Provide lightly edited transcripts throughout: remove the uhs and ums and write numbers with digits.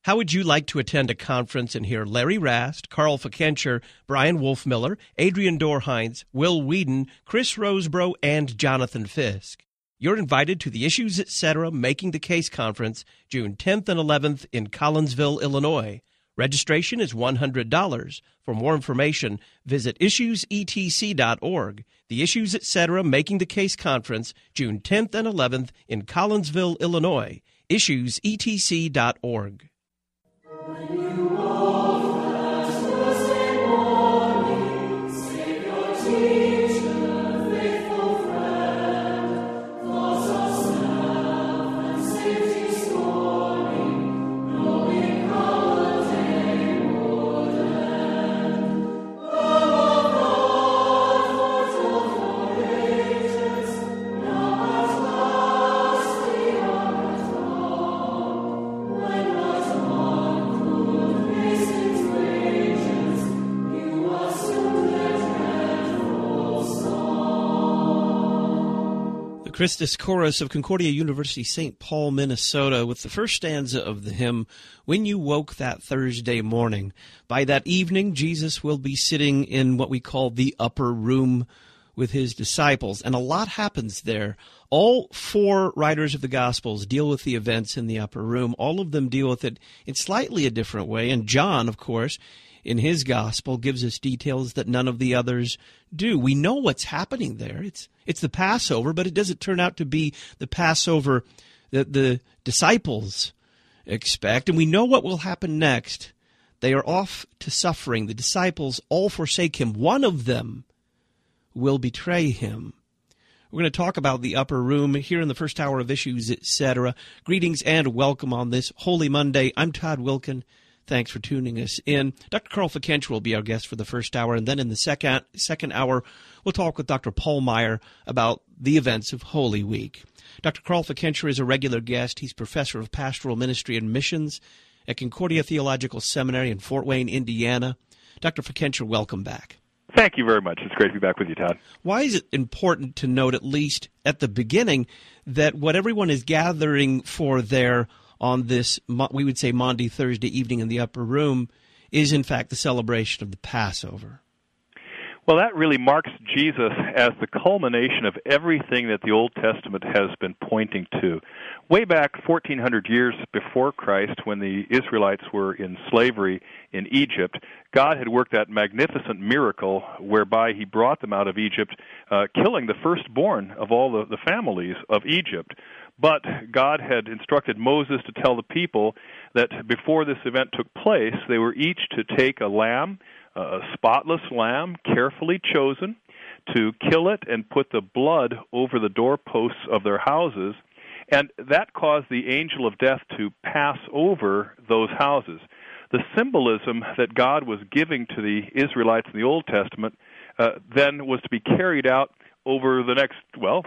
How would you like to attend a conference and hear Larry Rast, Carl Fikencher, Brian Wolfmiller, Adrian Dorheinz, Will Whedon, Chris Rosebrough, and Jonathan Fisk? You're invited to the Issues Etc. Making the Case Conference, June 10th and 11th in Collinsville, Illinois. Registration is $100. For more information, visit issuesetc.org. The Issues Etc. Making the Case Conference, June 10th and 11th in Collinsville, Illinois. issuesetc.org. Christus Chorus of Concordia University, St. Paul, Minnesota, with the first stanza of the hymn, When You Woke That Thursday Morning. By that evening, Jesus will be sitting in what we call the upper room with his disciples, and a lot happens there. All four writers of the Gospels deal with the events in the upper room. All of them deal with it in slightly a different way, and John, of course, in his Gospel, gives us details that none of the others do. We know what's happening there. It's the Passover, but it doesn't turn out to be the Passover that the disciples expect. And we know what will happen next. They are off to suffering. The disciples all forsake him. One of them will betray him. We're going to talk about the upper room here in the first hour of Issues, etc. Greetings and welcome on this Holy Monday. I'm Todd Wilkin. Thanks for tuning us in. Dr. Carl Fikencher will be our guest for the first hour, and then in the second hour, we'll talk with Dr. Paul Meier about the events of Holy Week. Dr. Carl Fikencher is a regular guest. He's professor of pastoral ministry and missions at Concordia Theological Seminary in Fort Wayne, Indiana. Dr. Fikencher, welcome back. Thank you very much. It's great to be back with you, Todd. Why is it important to note, at least at the beginning, that what everyone is gathering for there on this, we would say, Maundy Thursday evening in the upper room, is in fact the celebration of the Passover? Well, that really marks Jesus as the culmination of everything that the Old Testament has been pointing to. Way back 1,400 years before Christ, when the Israelites were in slavery in Egypt, God had worked that magnificent miracle whereby he brought them out of Egypt, killing the firstborn of all the families of Egypt. But God had instructed Moses to tell the people that before this event took place, they were each to take a lamb, a spotless lamb, carefully chosen, to kill it and put the blood over the doorposts of their houses. And that caused the angel of death to pass over those houses. The symbolism that God was giving to the Israelites in the Old Testament then was to be carried out over the next,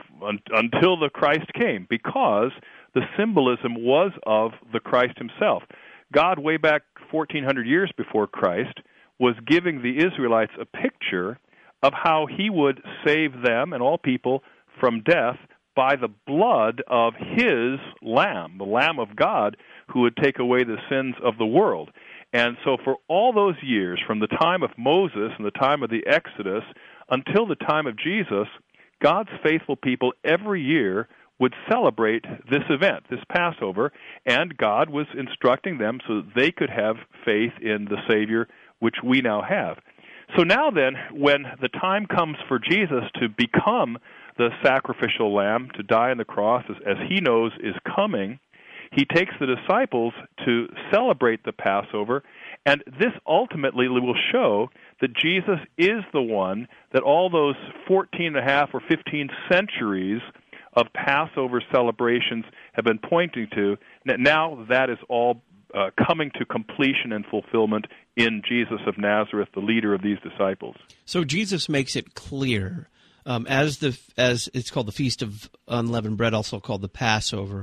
until the Christ came, because the symbolism was of the Christ himself. God, way back 1,400 years before Christ, was giving the Israelites a picture of how he would save them and all people from death by the blood of his Lamb, the Lamb of God, who would take away the sins of the world. And so for all those years, from the time of Moses and the time of the Exodus until the time of Jesus, God's faithful people every year would celebrate this event, this Passover, and God was instructing them so that they could have faith in the Savior, which we now have. So now then, when the time comes for Jesus to become the sacrificial lamb, to die on the cross as he knows is coming, he takes the disciples to celebrate the Passover, and this ultimately will show that Jesus is the one that all those 14 and a half or 15 centuries of Passover celebrations have been pointing to. Now that is all coming to completion and fulfillment in Jesus of Nazareth, the leader of these disciples. So Jesus makes it clear, as it's called the Feast of Unleavened Bread, also called the Passover,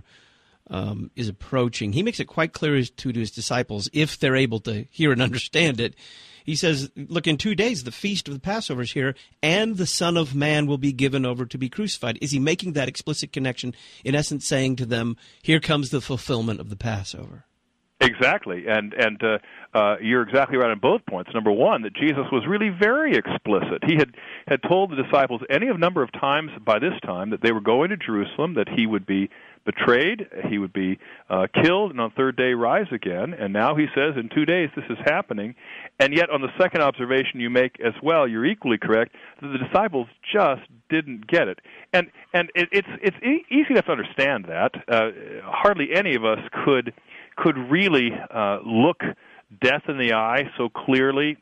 is approaching. He makes it quite clear to his disciples, if they're able to hear and understand it. He says, look, in 2 days, the feast of the Passover is here, and the Son of Man will be given over to be crucified. Is he making that explicit connection, in essence saying to them, here comes the fulfillment of the Passover? Exactly, and you're exactly right on both points. Number one, that Jesus was really very explicit. He had told the disciples any number of times by this time that they were going to Jerusalem, that he would be betrayed, he would be killed, and on the third day rise again. And now he says, in 2 days this is happening. And yet, on the second observation you make as well, you're equally correct, that the disciples just didn't get it. And it's easy enough to understand that. Hardly any of us could really look death in the eye so clearly.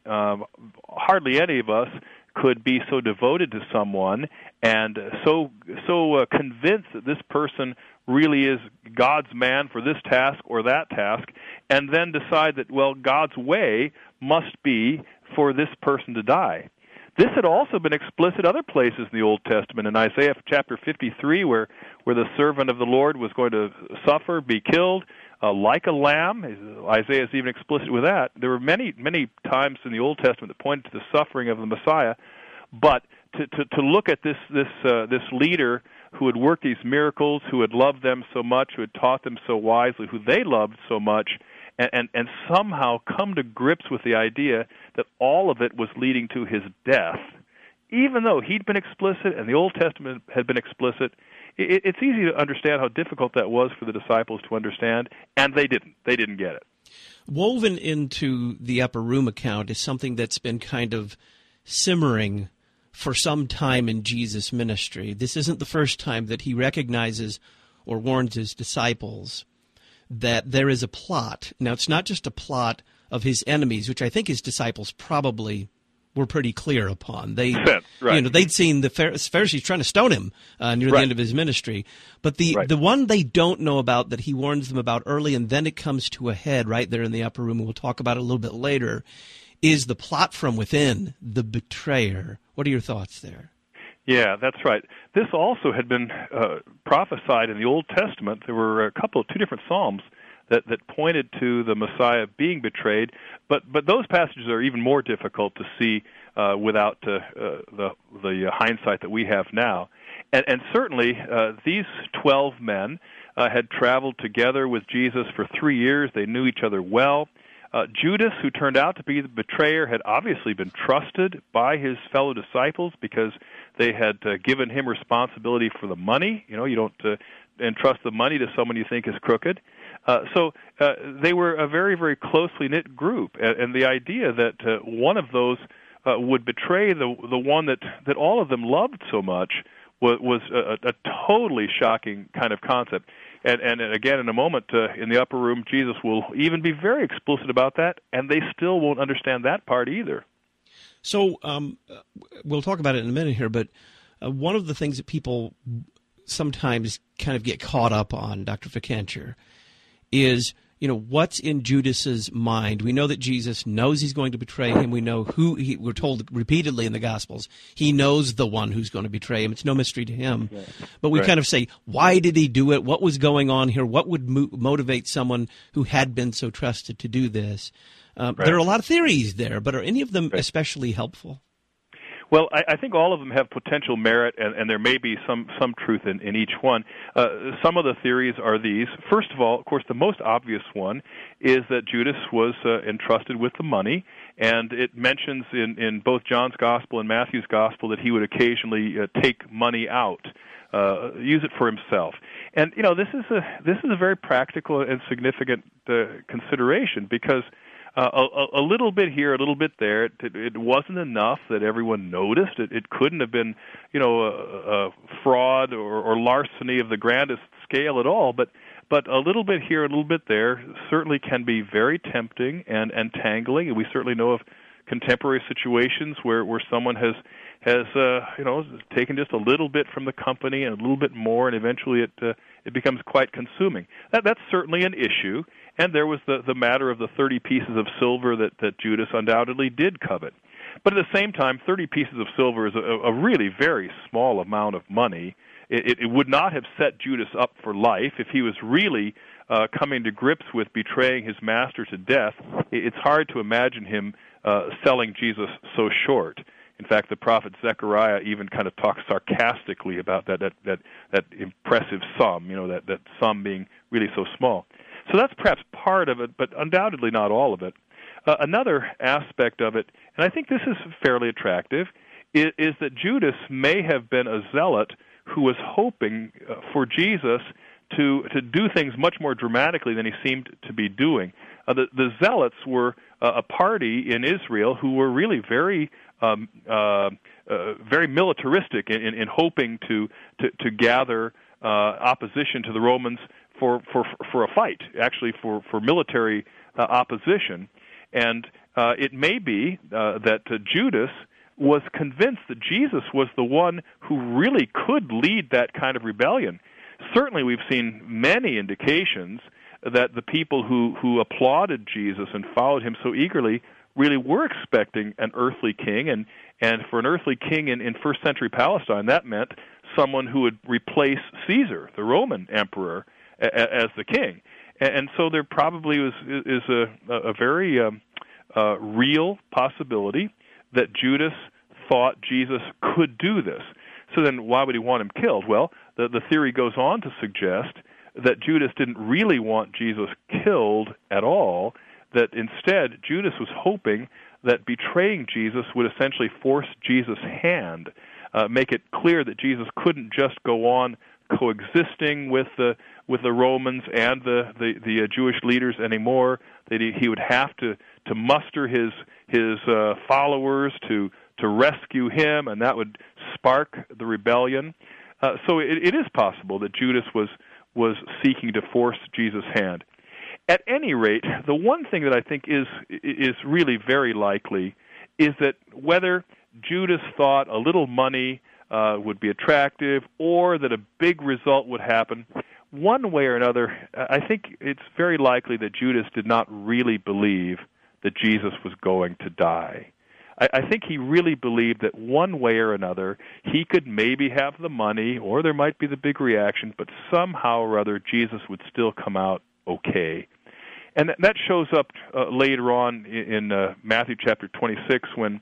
Hardly any of us could be so devoted to someone and so convinced that this person really is God's man for this task or that task, and then decide that, well, God's way must be for this person to die. This had also been explicit other places in the Old Testament. In Isaiah chapter 53, where the servant of the Lord was going to suffer, be killed, like a lamb. Isaiah is even explicit with that. There were many, many times in the Old Testament that pointed to the suffering of the Messiah, but to look at this leader who had worked these miracles, who had loved them so much, who had taught them so wisely, who they loved so much, and somehow come to grips with the idea that all of it was leading to his death, even though he'd been explicit and the Old Testament had been explicit. It's easy to understand how difficult that was for the disciples to understand, and they didn't get it. Woven into the Upper Room account is something that's been kind of simmering for some time in Jesus' ministry. This isn't the first time that he recognizes or warns his disciples that there is a plot. Now, it's not just a plot of his enemies, which I think his disciples probably were pretty clear upon. They, right. They'd seen the Pharisees trying to stone him near the end of his ministry. But the one they don't know about that he warns them about early, and then it comes to a head right there in the Upper Room, and we'll talk about it a little bit later, is the plot from within, the betrayer. What are your thoughts there? Yeah, that's right. This also had been prophesied in the Old Testament. There were two different Psalms that pointed to the Messiah being betrayed, but those passages are even more difficult to see without the hindsight that we have now. And certainly these 12 men had traveled together with Jesus for 3 years. They knew each other well. Judas, who turned out to be the betrayer, had obviously been trusted by his fellow disciples because they had given him responsibility for the money. You don't entrust the money to someone you think is crooked. So they were a very, very closely knit group, and the idea that one of those would betray the one that all of them loved so much was a totally shocking kind of concept. And again, in a moment, in the Upper Room, Jesus will even be very explicit about that, and they still won't understand that part either. So we'll talk about it in a minute here, but one of the things that people sometimes kind of get caught up on, Dr. Ficancher, is what's in Judas's mind. We know that Jesus knows he's going to betray him. We know we're told repeatedly in the Gospels, he knows the one who's going to betray him. It's no mystery to him. Right. But we kind of say, why did he do it? What was going on here? What would motivate someone who had been so trusted to do this? There are a lot of theories there, but are any of them especially helpful? Well, I think all of them have potential merit, and there may be some truth in each one. Some of the theories are these. First of all, of course, the most obvious one is that Judas was entrusted with the money, and it mentions in both John's Gospel and Matthew's Gospel that he would occasionally take money out, use it for himself. And this is a very practical and significant consideration because a little bit here, a little bit there. It wasn't enough that everyone noticed. It couldn't have been, a fraud or larceny of the grandest scale at all. But a little bit here, a little bit there, certainly can be very tempting and entangling. And we certainly know of contemporary situations where someone has taken just a little bit from the company and a little bit more, and eventually it becomes quite consuming. That's certainly an issue. And there was the matter of the 30 pieces of silver that Judas undoubtedly did covet. But at the same time, 30 pieces of silver is a really very small amount of money. It would not have set Judas up for life if he was really coming to grips with betraying his master to death. It's hard to imagine him selling Jesus so short. In fact, the prophet Zechariah even kind of talks sarcastically about that impressive sum, that sum being really so small. So that's perhaps part of it, but undoubtedly not all of it. Another aspect of it, and I think this is fairly attractive, is that Judas may have been a zealot who was hoping for Jesus to do things much more dramatically than he seemed to be doing. The zealots were a party in Israel who were really very very militaristic in hoping to gather opposition to the Romans for a fight, actually for military opposition. And it may be that Judas was convinced that Jesus was the one who really could lead that kind of rebellion. Certainly we've seen many indications that the people who applauded Jesus and followed him so eagerly really were expecting an earthly king, and for an earthly king in first century Palestine, that meant someone who would replace Caesar, the Roman emperor, as the king. And so there probably is a very real possibility that Judas thought Jesus could do this. So then why would he want him killed? Well, the theory goes on to suggest that Judas didn't really want Jesus killed at all, that instead Judas was hoping that betraying Jesus would essentially force Jesus' hand, make it clear that Jesus couldn't just go on coexisting with the Romans and the Jewish leaders anymore, that he would have to muster his followers to rescue him, and that would spark the rebellion. So it is possible that Judas was seeking to force Jesus' hand. At any rate, the one thing that I think is really very likely is that whether Judas thought a little money would be attractive or that a big result would happen, one way or another, I think it's very likely that Judas did not really believe that Jesus was going to die. I think he really believed that one way or another he could maybe have the money or there might be the big reaction, but somehow or other Jesus would still come out okay. And that shows up later on in Matthew chapter 26 when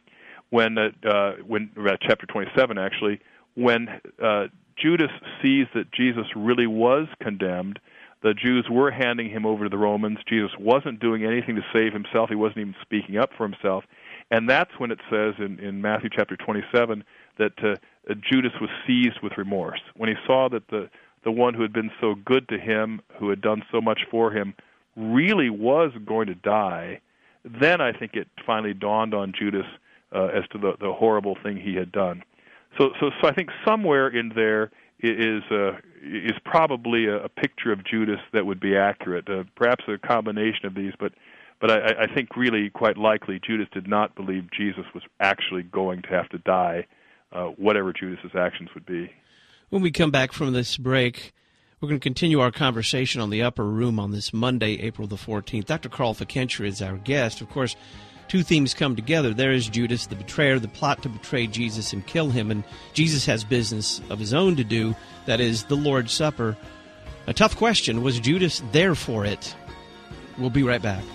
chapter 27 actually, when Judas sees that Jesus really was condemned. The Jews were handing him over to the Romans. Jesus wasn't doing anything to save himself. He wasn't even speaking up for himself. And that's when it says in Matthew chapter 27 that Judas was seized with remorse. When he saw that the one who had been so good to him, who had done so much for him, really was going to die, then I think it finally dawned on Judas as to the horrible thing he had done. So I think somewhere in there is probably a picture of Judas that would be accurate, perhaps a combination of these, but I think really quite likely Judas did not believe Jesus was actually going to have to die, whatever Judas's actions would be. When we come back from this break, we're going to continue our conversation on the Upper Room on this Monday, April the 14th. Dr. Carl Fikentra is our guest. Of course, two themes come together. There is Judas, the betrayer, the plot to betray Jesus and kill him, and Jesus has business of his own to do, that is the Lord's Supper. A tough question, was Judas there for it? We'll be right back.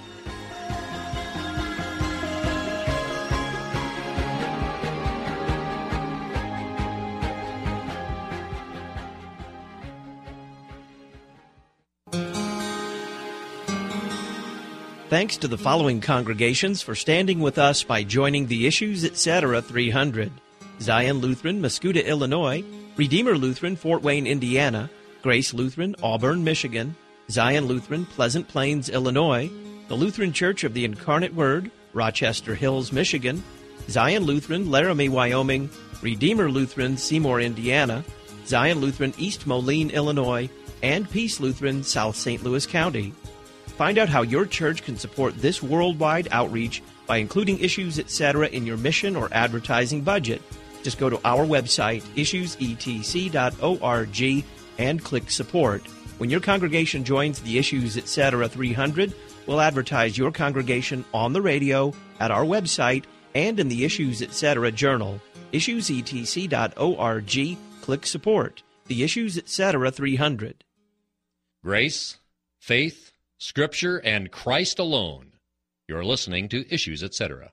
Thanks to the following congregations for standing with us by joining the Issues Etc. 300. Zion Lutheran, Mascoutah, Illinois. Redeemer Lutheran, Fort Wayne, Indiana. Grace Lutheran, Auburn, Michigan. Zion Lutheran, Pleasant Plains, Illinois. The Lutheran Church of the Incarnate Word, Rochester Hills, Michigan. Zion Lutheran, Laramie, Wyoming. Redeemer Lutheran, Seymour, Indiana. Zion Lutheran, East Moline, Illinois. And Peace Lutheran, South St. Louis County. Find out how your church can support this worldwide outreach by including Issues Etc. in your mission or advertising budget. Just go to our website, issuesetc.org, and click Support. When your congregation joins the Issues Etc. 300, we'll advertise your congregation on the radio, at our website, and in the Issues Etc. journal. Issuesetc.org, click Support. The Issues Etc. 300. Grace, faith, Scripture, and Christ alone. You're listening to Issues Etc.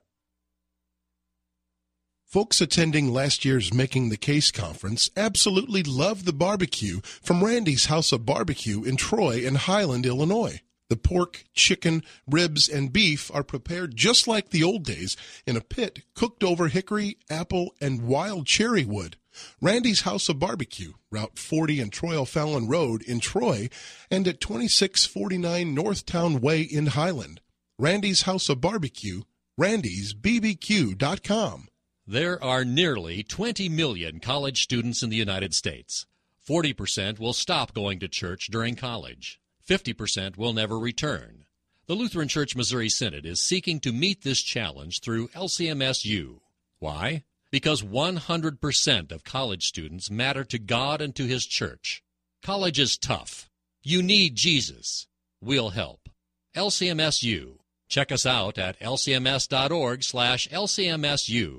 Folks attending last year's Making the Case conference absolutely loved the barbecue from Randy's House of Barbecue in Troy and Highland, Illinois. The pork, chicken, ribs, and beef are prepared just like the old days in a pit cooked over hickory, apple, and wild cherry wood. Randy's House of Barbecue, Route 40 and Troy O'Fallon Road in Troy, and at 2649 Northtown Way in Highland. Randy's House of Barbecue, randysbbq.com. There are nearly 20 million college students in the United States. 40% will stop going to church during college. 50% will never return. The Lutheran Church Missouri Synod is seeking to meet this challenge through LCMSU. Why? Because 100% of college students matter to God and to His church. College is tough. You need Jesus. We'll help. LCMSU. Check us out at lcms.org/LCMSU.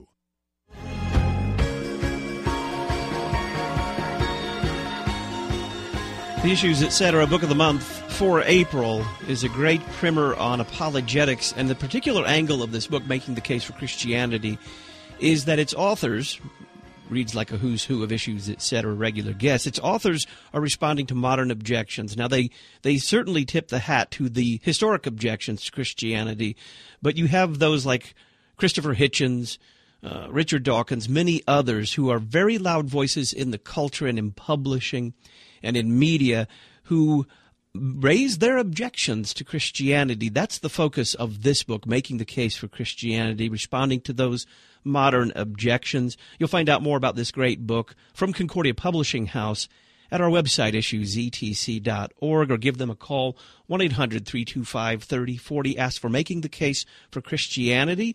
The Issues, Etc. Book of the Month for April is a great primer on apologetics, and the particular angle of this book, Making the Case for Christianity, is that its authors, reads like a who's who of Issues, Etc., regular guests, its authors are responding to modern objections. Now, they certainly tip the hat to the historic objections to Christianity, but you have those like Christopher Hitchens, Richard Dawkins, many others who are very loud voices in the culture and in publishing and in media who raise their objections to Christianity. That's the focus of this book, Making the Case for Christianity, responding to those modern objections. You'll find out more about this great book from Concordia Publishing House at our website, issuesetc.org, or give them a call, 1-800-325-3040. Ask for Making the Case for Christianity,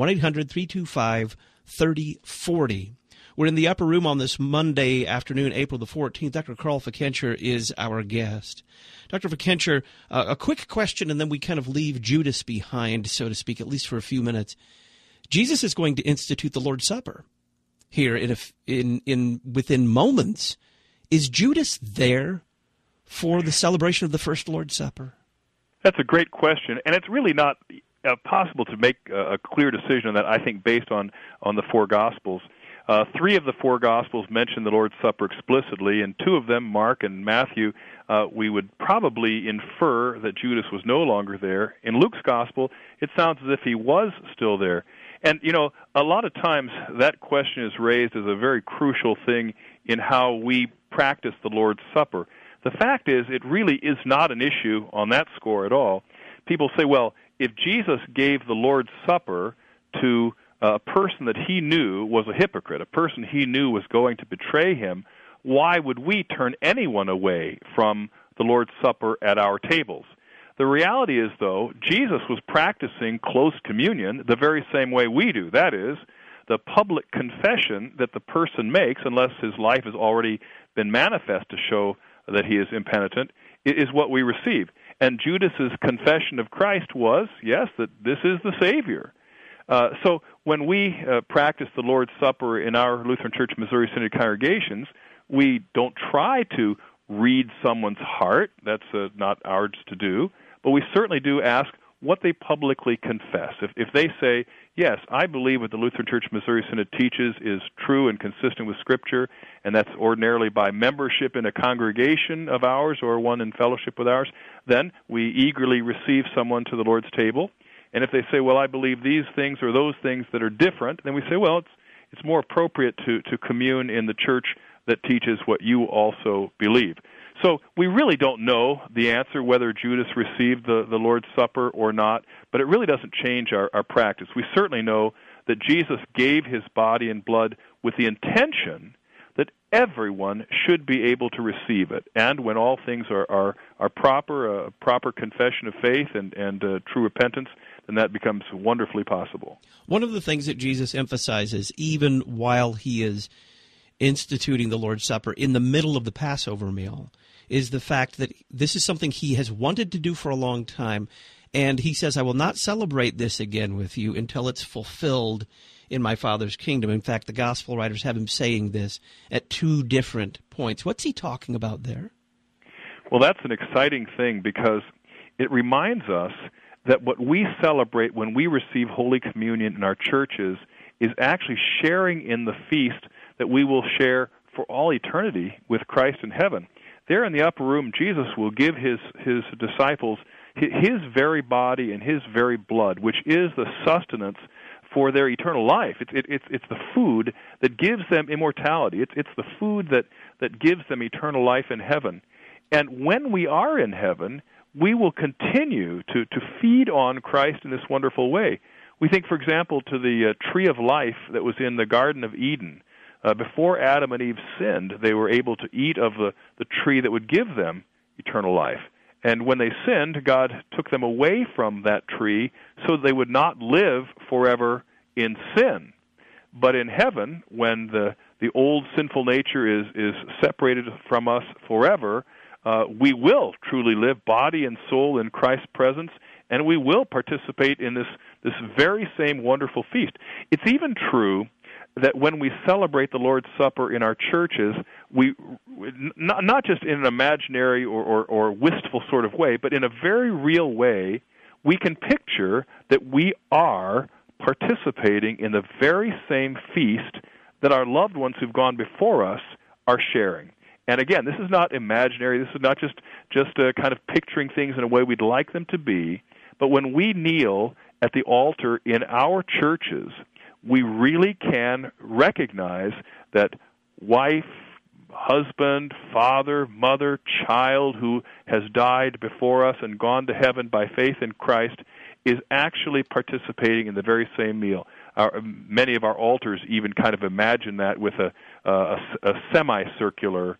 1-800-325-3040. We're in the upper room on this Monday afternoon, April the 14th. Dr. Carl Fickenscher is our guest. Dr. Fickenscher, a quick question, and then we kind of leave Judas behind, so to speak, at least for a few minutes. Jesus is going to institute the Lord's Supper here within moments. Is Judas there for the celebration of the first Lord's Supper? That's a great question, and it's really not possible to make a clear decision on that, I think, based on the four Gospels. 3 of the 4 Gospels mention the Lord's Supper explicitly, and 2 of them, Mark and Matthew, we would probably infer that Judas was no longer there. In Luke's Gospel, it sounds as if he was still there. And, a lot of times that question is raised as a very crucial thing in how we practice the Lord's Supper. The fact is, it really is not an issue on that score at all. People say, well, if Jesus gave the Lord's Supper to a person that he knew was a hypocrite, a person he knew was going to betray him, why would we turn anyone away from the Lord's Supper at our tables? The reality is, though, Jesus was practicing close communion the very same way we do. That is, the public confession that the person makes, unless his life has already been manifest to show that he is impenitent, is what we receive. And Judas's confession of Christ was, yes, that this is the Savior. So when we practice the Lord's Supper in our Lutheran Church Missouri Synod congregations, we don't try to read someone's heart. That's not ours to do. But we certainly do ask what they publicly confess. If they say, yes, I believe what the Lutheran Church Missouri Synod teaches is true and consistent with Scripture, and that's ordinarily by membership in a congregation of ours or one in fellowship with ours, then we eagerly receive someone to the Lord's table. And if they say, well, I believe these things or those things that are different, then we say, well, it's more appropriate to commune in the church that teaches what you also believe. So we really don't know the answer whether Judas received the Lord's Supper or not, but it really doesn't change our practice. We certainly know that Jesus gave his body and blood with the intention that everyone should be able to receive it. And when all things are proper, a proper confession of faith and true repentance, then that becomes wonderfully possible. One of the things that Jesus emphasizes, even while he is instituting the Lord's Supper in the middle of the Passover meal, is the fact that this is something he has wanted to do for a long time, and he says, I will not celebrate this again with you until it's fulfilled in my Father's kingdom. In fact, the gospel writers have him saying this at 2 different points. What's he talking about there? Well, that's an exciting thing because it reminds us that what we celebrate when we receive Holy Communion in our churches is actually sharing in the feast that we will share for all eternity with Christ in heaven. There in the upper room, Jesus will give his disciples His very body and His very blood, which is the sustenance for their eternal life. It's the food that gives them immortality. It's the food that gives them eternal life in heaven. And when we are in heaven, we will continue to feed on Christ in this wonderful way. We think, for example, to the tree of life that was in the Garden of Eden. Before Adam and Eve sinned, they were able to eat of the tree that would give them eternal life. And when they sinned, God took them away from that tree so that they would not live forever in sin. But in heaven, when the old sinful nature is separated from us forever, we will truly live body and soul in Christ's presence, and we will participate in this very same wonderful feast. It's even true that when we celebrate the Lord's Supper in our churches, we not just in an imaginary or wistful sort of way, but in a very real way, we can picture that we are participating in the very same feast that our loved ones who've gone before us are sharing. And again, this is not imaginary. This is not just kind of picturing things in a way we'd like them to be. But when we kneel at the altar in our churches, we really can recognize that wife, husband, father, mother, child who has died before us and gone to heaven by faith in Christ is actually participating in the very same meal. Many of our altars even kind of imagine that with a semicircular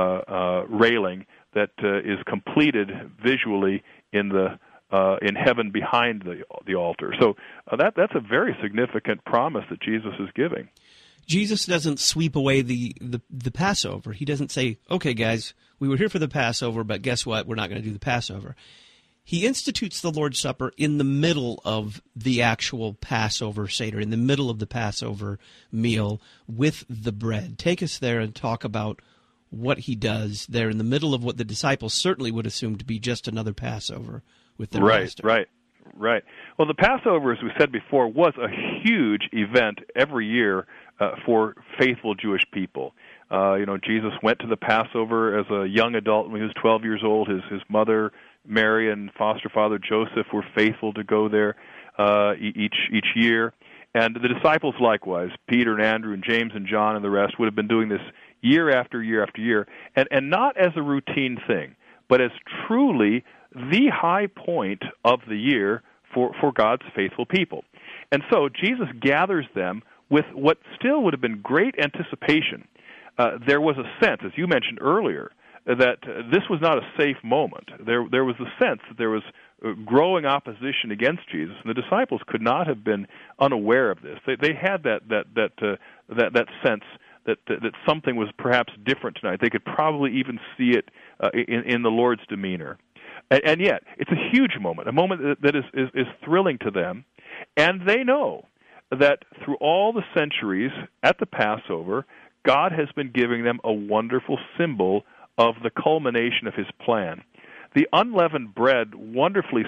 railing that is completed visually in heaven behind the altar. So that's a very significant promise that Jesus is giving. Jesus doesn't sweep away the Passover. He doesn't say, okay, guys, we were here for the Passover, but guess what? We're not going to do the Passover. He institutes the Lord's Supper in the middle of the actual Passover Seder, in the middle of the Passover meal with the bread. Take us there and talk about what he does there in the middle of what the disciples certainly would assume to be just another Passover with their master. Right. Well, the Passover, as we said before, was a huge event every year for faithful Jewish people. Jesus went to the Passover as a young adult when he was 12 years old. His mother, Mary, and foster father Joseph were faithful to go there each year. And the disciples likewise, Peter and Andrew and James and John and the rest, would have been doing this year after year after year, and not as a routine thing, but as truly the high point of the year for God's faithful people. And so Jesus gathers them with what still would have been great anticipation. There was a sense, as you mentioned earlier, that this was not a safe moment. There was a sense that there was growing opposition against Jesus, and the disciples could not have been unaware of this. They had that sense that something was perhaps different tonight. They could probably even see it in the Lord's demeanor. And yet, it's a huge moment, a moment that is thrilling to them, and they know that through all the centuries at the Passover, God has been giving them a wonderful symbol of the culmination of His plan. The unleavened bread wonderfully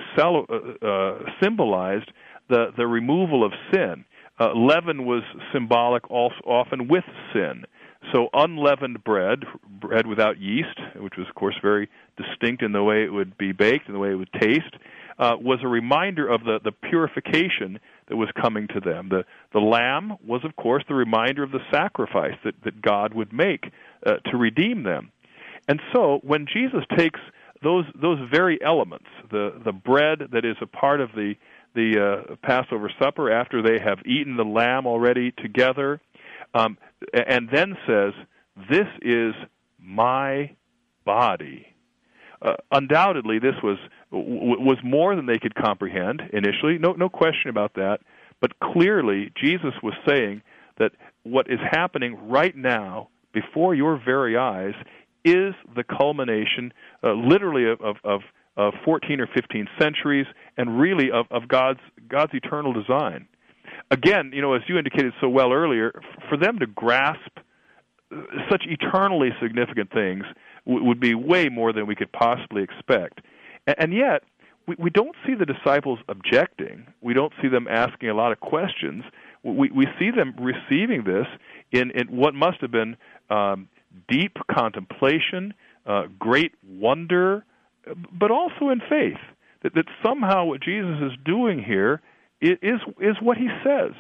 symbolized the removal of sin. Leaven was symbolic also often with sin. So unleavened bread without yeast, which was, of course, very distinct in the way it would be baked and the way it would taste, was a reminder of the purification that was coming to them. The lamb was, of course, the reminder of the sacrifice that God would make to redeem them. And so when Jesus takes those very elements, the bread that is a part of the Passover supper after they have eaten the lamb already together, and then says, "This is my body." Undoubtedly, this was more than they could comprehend initially. No question about that. But clearly, Jesus was saying that what is happening right now before your very eyes is the culmination, literally, of 14 or 15 centuries, and really of God's eternal design. Again, as you indicated so well earlier, for them to grasp such eternally significant things would be way more than we could possibly expect. And yet, we don't see the disciples objecting. We don't see them asking a lot of questions. We see them receiving this in what must have been deep contemplation, great wonder, but also in faith. that somehow what Jesus is doing here is what he says.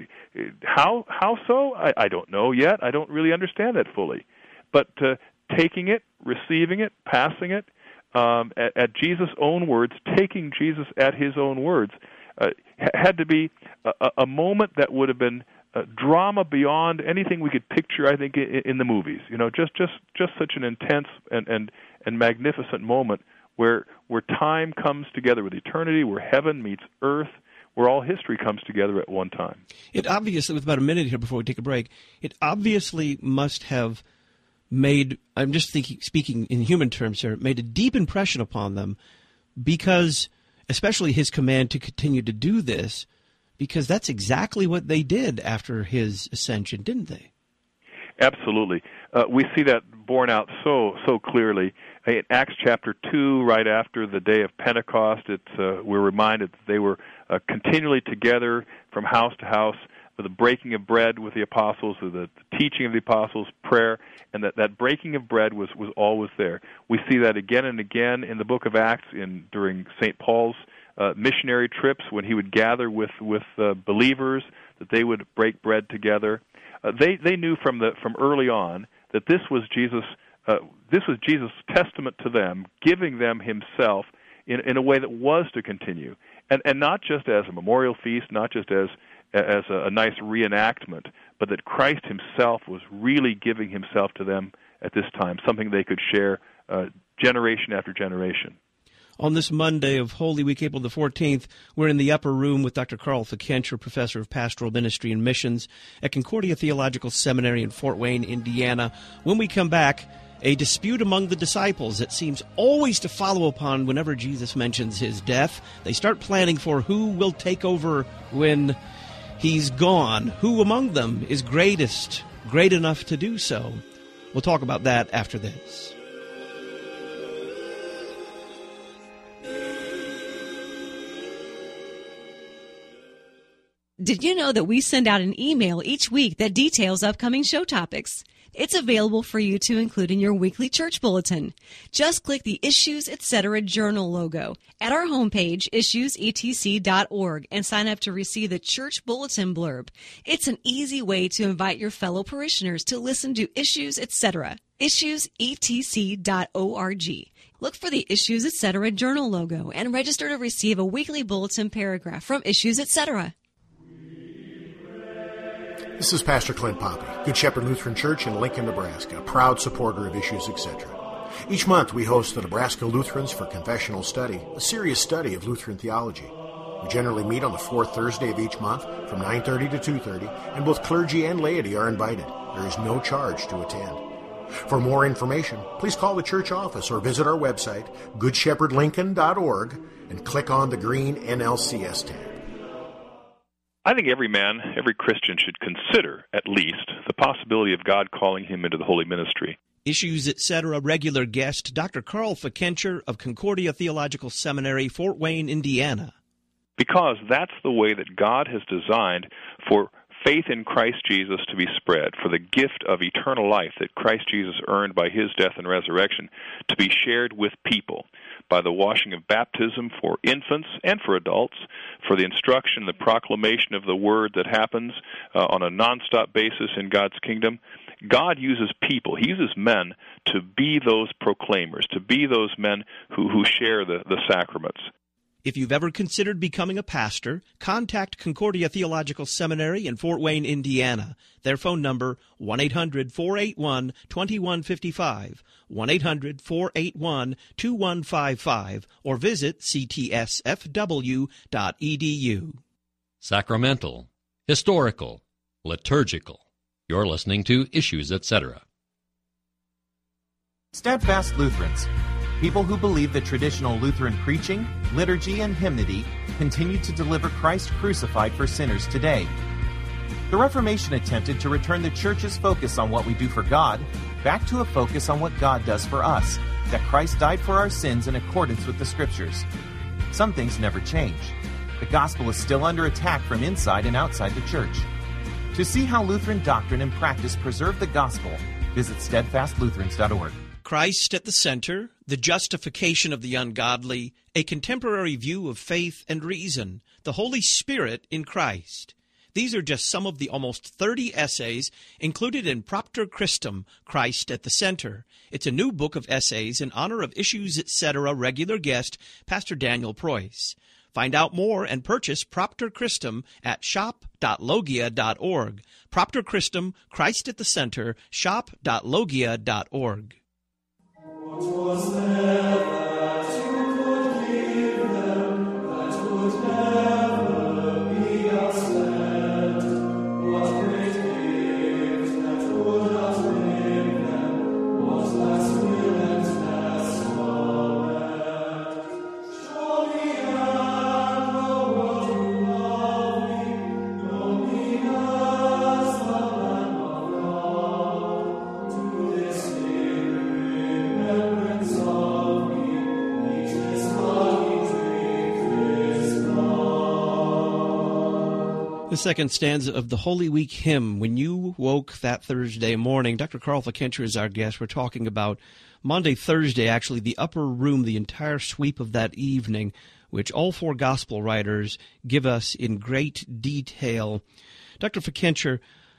How so? I don't know yet. I don't really understand that fully. But taking it, receiving it, passing it at Jesus' own words, taking Jesus at his own words, had to be a moment that would have been drama beyond anything we could picture, I think, in the movies. Just such an intense and magnificent moment where time comes together with eternity, where heaven meets earth, where all history comes together at one time. It obviously, with about a minute here before we take a break, it obviously must have made, I'm just speaking in human terms here, made a deep impression upon them because, especially his command to continue to do this, because that's exactly what they did after his ascension, didn't they? Absolutely. We see that borne out so clearly. In Acts chapter 2, right after the day of Pentecost, we're reminded that they were continually together from house to house with the breaking of bread with the apostles, with the teaching of the apostles, prayer, and that breaking of bread was always there. We see that again and again in the book of Acts during St. Paul's missionary trips when he would gather with believers, that they would break bread together. They knew from early on that this was Jesus' testament to them, giving them himself in a way that was to continue, and not just as a memorial feast, not just as a nice reenactment, but that Christ himself was really giving himself to them at this time, something they could share generation after generation. On this Monday of Holy Week, April the 14th, we're in the upper room with Dr. Carl Fikencher, Professor of Pastoral Ministry and Missions at Concordia Theological Seminary in Fort Wayne, Indiana. When we come back, a dispute among the disciples that seems always to follow upon whenever Jesus mentions his death. They start planning for who will take over when he's gone. Who among them is great enough to do so? We'll talk about that after this. Did you know that we send out an email each week that details upcoming show topics? It's available for you to include in your weekly church bulletin. Just click the Issues Etc. Journal logo at our homepage, issuesetc.org, and sign up to receive the church bulletin blurb. It's an easy way to invite your fellow parishioners to listen to Issues Etc. issuesetc.org. Look for the Issues Etc. Journal logo and register to receive a weekly bulletin paragraph from Issues Etc. This is Pastor Clint Poppy, Good Shepherd Lutheran Church in Lincoln, Nebraska, a proud supporter of Issues Etc. Each month we host the Nebraska Lutherans for Confessional Study, a serious study of Lutheran theology. We generally meet on the fourth Thursday of each month from 9:30 to 2:30, and both clergy and laity are invited. There is no charge to attend. For more information, please call the church office or visit our website, goodshepherdlincoln.org, and click on the green NLCS tab. I think every Christian should consider, at least, the possibility of God calling him into the holy ministry. Issues Etc. regular guest, Dr. Carl Fikencher of Concordia Theological Seminary, Fort Wayne, Indiana. Because that's the way that God has designed for faith in Christ Jesus to be spread, for the gift of eternal life that Christ Jesus earned by his death and resurrection to be shared with people by the washing of baptism for infants and for adults, for the instruction, the proclamation of the word that happens on a nonstop basis in God's kingdom. God uses people, he uses men to be those proclaimers, to be those men who share the sacraments. If you've ever considered becoming a pastor, contact Concordia Theological Seminary in Fort Wayne, Indiana. Their phone number, 1-800-481-2155, 1-800-481-2155, or visit ctsfw.edu. Sacramental, historical, liturgical. You're listening to Issues Etc. Steadfast Lutherans, people who believe that traditional Lutheran preaching, liturgy, and hymnody continue to deliver Christ crucified for sinners today. The Reformation attempted to return the Church's focus on what we do for God back to a focus on what God does for us, that Christ died for our sins in accordance with the Scriptures. Some things never change. The gospel is still under attack from inside and outside the Church. To see how Lutheran doctrine and practice preserve the gospel, visit steadfastlutherans.org. Christ at the Center, The Justification of the Ungodly, A Contemporary View of Faith and Reason, The Holy Spirit in Christ. These are just some of the almost 30 essays included in Propter Christum, Christ at the Center. It's a new book of essays in honor of Issues Etc. regular guest, Pastor Daniel Preuss. Find out more and purchase Propter Christum at shop.logia.org. Propter Christum, Christ at the Center, shop.logia.org. The second stanza of the Holy Week hymn, When You Woke That Thursday Morning. Dr. Carl Fikentra is our guest. We're talking about Maundy, Thursday, actually, the upper room, the entire sweep of that evening, which all four gospel writers give us in great detail. Dr. Fikentra,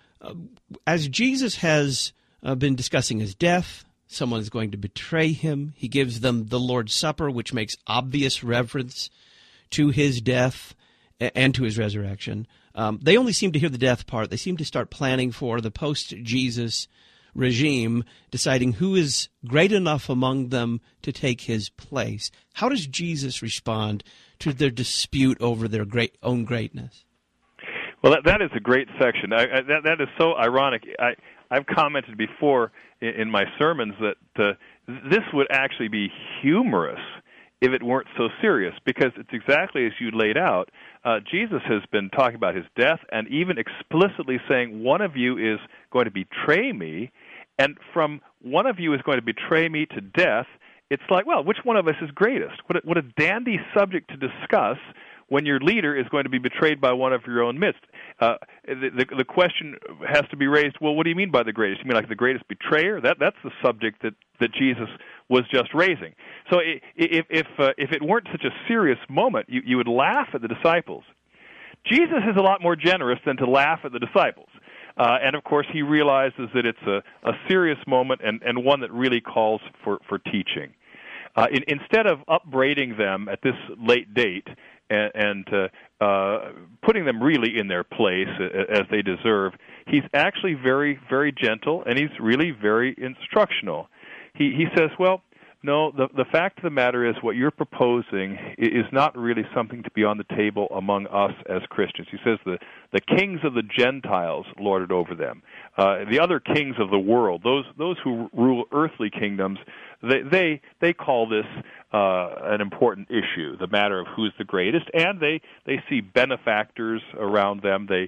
as Jesus has been discussing his death, someone is going to betray him. He gives them the Lord's Supper, which makes obvious reference to his death and to his resurrection. They only seem to hear the death part. They seem to start planning for the post-Jesus regime, deciding who is great enough among them to take his place. How does Jesus respond to their dispute over their own greatness? Well, that is a great section. That is so ironic. I've commented before in my sermons that this would actually be humorous if it weren't so serious, because it's exactly as you laid out. Jesus has been talking about his death and even explicitly saying one of you is going to betray me, and from one of you is going to betray me to death, it's like, well, which one of us is greatest? What a dandy subject to discuss when your leader is going to be betrayed by one of your own midst. The question has to be raised, well, what do you mean by the greatest? You mean like the greatest betrayer? That's the subject that Jesus was just raising. So if it weren't such a serious moment, you would laugh at the disciples. Jesus is a lot more generous than to laugh at the disciples. And, of course, he realizes that it's a serious moment and one that really calls for teaching. Instead of upbraiding them at this late date and putting them really in their place as they deserve, he's actually very, very gentle, and he's really very instructional. He says, well, no, the fact of the matter is what you're proposing is not really something to be on the table among us as Christians. He says the kings of the Gentiles lord it over them. The other kings of the world, those who rule earthly kingdoms, they call this an important issue, the matter of who's the greatest, and they see benefactors around them. They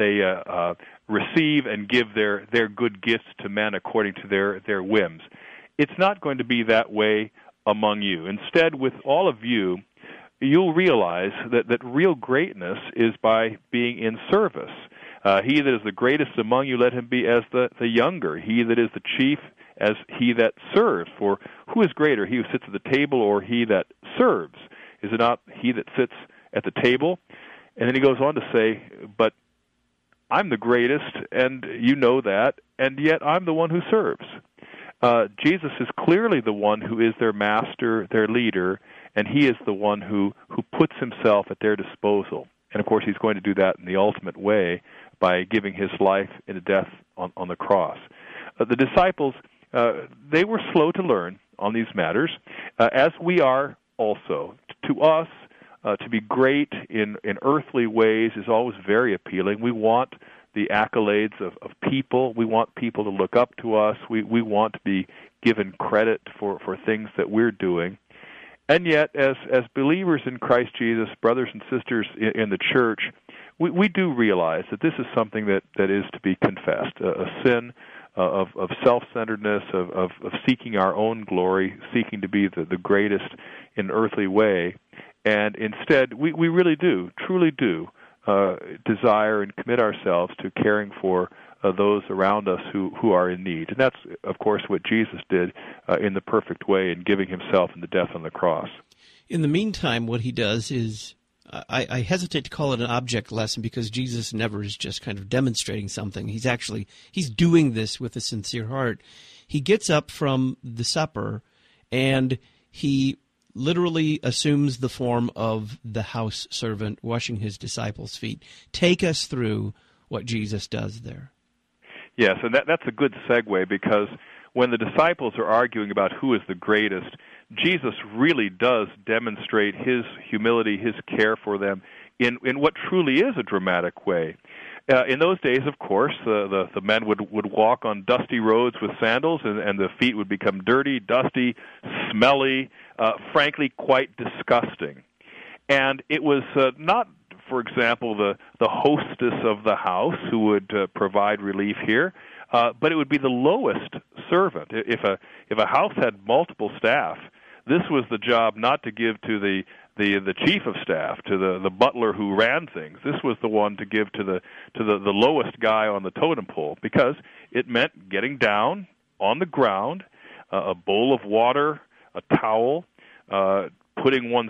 receive and give their good gifts to men according to their whims. It's not going to be that way among you. Instead, with all of you, you'll realize that real greatness is by being in service. He that is the greatest among you, let him be as the younger. He that is the chief, as he that serves. For who is greater, he who sits at the table or he that serves? Is it not he that sits at the table? And then he goes on to say, but I'm the greatest, and you know that, and yet I'm the one who serves. Jesus is clearly the one who is their master, their leader, and he is the one who puts himself at their disposal. And, of course, he's going to do that in the ultimate way by giving his life in a death on the cross. The disciples, they were slow to learn on these matters, as we are also. To us, to be great in earthly ways is always very appealing. We want the accolades of people. We want people to look up to us. We want to be given credit for things that we're doing. And yet, as believers in Christ Jesus, brothers and sisters in the church, we do realize that this is something that is to be confessed, a sin of self-centeredness, of seeking our own glory, seeking to be the greatest in an earthly way. And instead, we really do, truly do, desire and commit ourselves to caring for those around us who are in need. And that's, of course, what Jesus did in the perfect way in giving himself in the death on the cross. In the meantime, what he does is, I hesitate to call it an object lesson because Jesus never is just kind of demonstrating something. He's doing this with a sincere heart. He gets up from the supper and he literally assumes the form of the house servant washing his disciples' feet. Take us through what Jesus does there. Yes, and that's a good segue, because when the disciples are arguing about who is the greatest, Jesus really does demonstrate his humility, his care for them in what truly is a dramatic way. In those days, of course, the men would walk on dusty roads with sandals, and the feet would become dirty, dusty, smelly, frankly, quite disgusting. And it was not, for example, the hostess of the house who would provide relief here, but it would be the lowest servant. If a house had multiple staff, this was the job not to give to the chief of staff, to the butler who ran things. This was the one to give to the lowest guy on the totem pole, because it meant getting down on the ground, a bowl of water, a towel, putting one's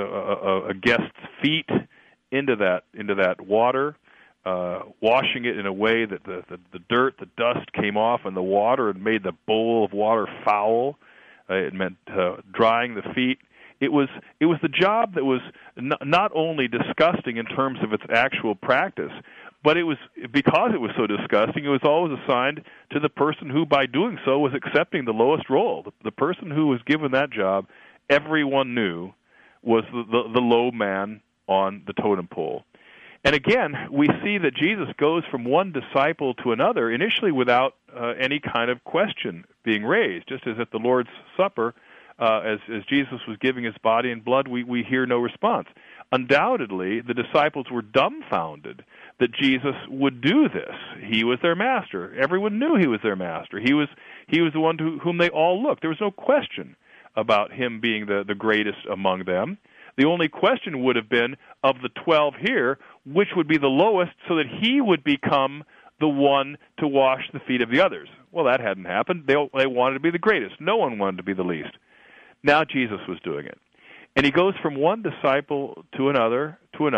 a guest's feet into that water, washing it in a way that the dirt, the dust came off in the water and made the bowl of water foul. It meant drying the feet. It was the job that was not only disgusting in terms of its actual practice, but it was, because it was so disgusting, it was always assigned to the person who, by doing so, was accepting the lowest role. The person who was given that job, everyone knew, was the low man on the totem pole. And again, we see that Jesus goes from one disciple to another, initially without any kind of question being raised. Just as at the Lord's Supper, as Jesus was giving his body and blood, we hear no response. Undoubtedly, the disciples were dumbfounded that Jesus would do this. He was their master. Everyone knew he was their master. He was the one to whom they all looked. There was no question about him being the greatest among them. The only question would have been, of the 12 here, which would be the lowest, so that he would become the one to wash the feet of the others. Well, that hadn't happened. They wanted to be the greatest. No one wanted to be the least. Now Jesus was doing it. And he goes from one disciple to another,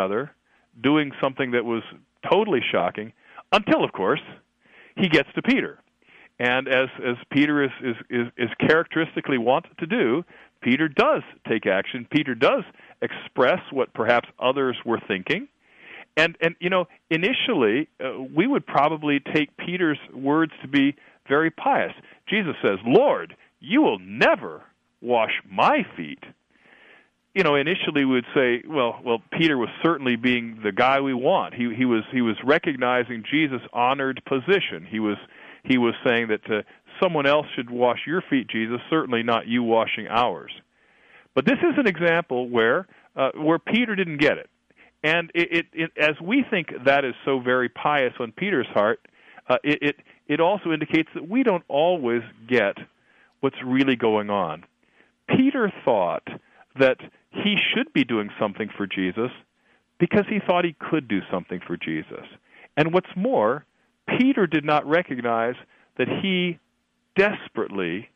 doing something that was totally shocking, until, of course, he gets to Peter. And as Peter is characteristically wont to do, Peter does take action. Peter does express what perhaps others were thinking. And initially, we would probably take Peter's words to be very pious. Jesus says, "Lord, you will never wash my feet." Initially we would say, well, Peter was certainly being the guy we want. He was recognizing Jesus' honored position. He was saying that someone else should wash your feet, Jesus, certainly not you washing ours. But this is an example where Peter didn't get it. And it as we think that is so very pious on Peter's heart, it also indicates that we don't always get what's really going on. Peter thought that he should be doing something for Jesus because he thought he could do something for Jesus. And what's more, Peter did not recognize that he desperately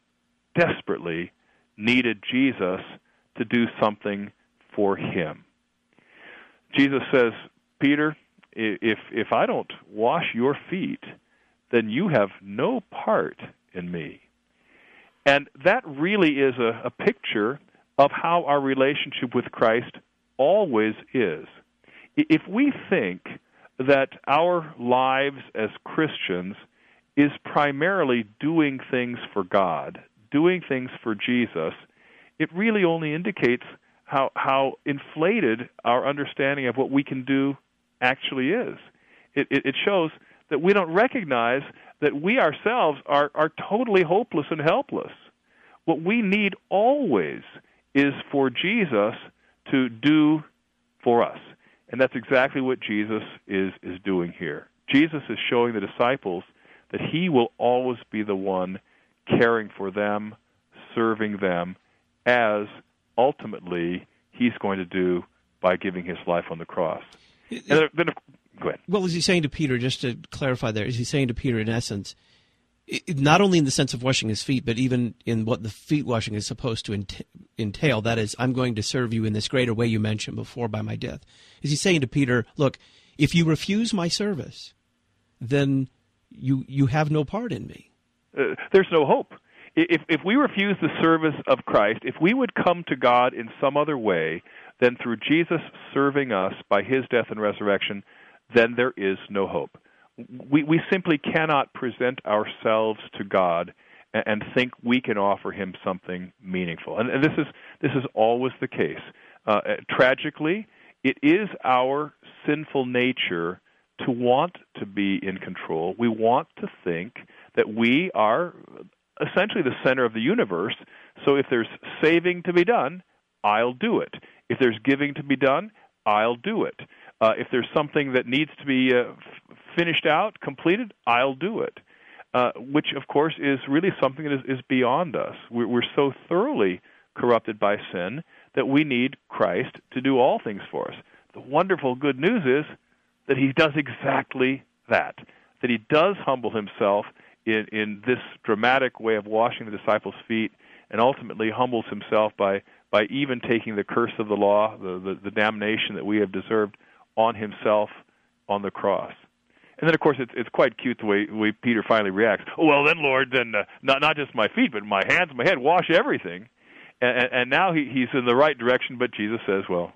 needed Jesus to do something for him. Jesus says, "Peter, if I don't wash your feet, then you have no part in me." And that really is a picture of how our relationship with Christ always is. If we think that our lives as Christians is primarily doing things for God, doing things for Jesus, it really only indicates how inflated our understanding of what we can do actually is. It shows that we don't recognize that we ourselves are totally hopeless and helpless. What we need always is for Jesus to do for us. And that's exactly what Jesus is doing here. Jesus is showing the disciples that he will always be the one caring for them, serving them, as ultimately he's going to do by giving his life on the cross. And then, Go ahead. Well, is he saying to Peter, just to clarify there, is he saying to Peter, in essence, not only in the sense of washing his feet, but even in what the feet washing is supposed to entail, that is, I'm going to serve you in this greater way you mentioned before by my death. Is he saying to Peter, look, if you refuse my service, then you have no part in me? There's no hope. If we refuse the service of Christ, if we would come to God in some other way than through Jesus serving us by his death and resurrection, then there is no hope. We simply cannot present ourselves to God and think we can offer him something meaningful. And this is always the case. Tragically, it is our sinful nature to want to be in control. We want to think that we are essentially the center of the universe. So if there's saving to be done, I'll do it. If there's giving to be done, I'll do it. If there's something that needs to be finished out, completed, I'll do it. Which, of course, is really something that is beyond us. We're so thoroughly corrupted by sin that we need Christ to do all things for us. The wonderful good news is that he does exactly that he does humble himself in this dramatic way of washing the disciples' feet, and ultimately humbles himself by even taking the curse of the law, the damnation that we have deserved, on himself on the cross. And then, of course, it's quite cute the way Peter finally reacts. Oh, well, then, Lord, then not just my feet, but my hands, my head, wash everything. And now he's in the right direction, but Jesus says, well,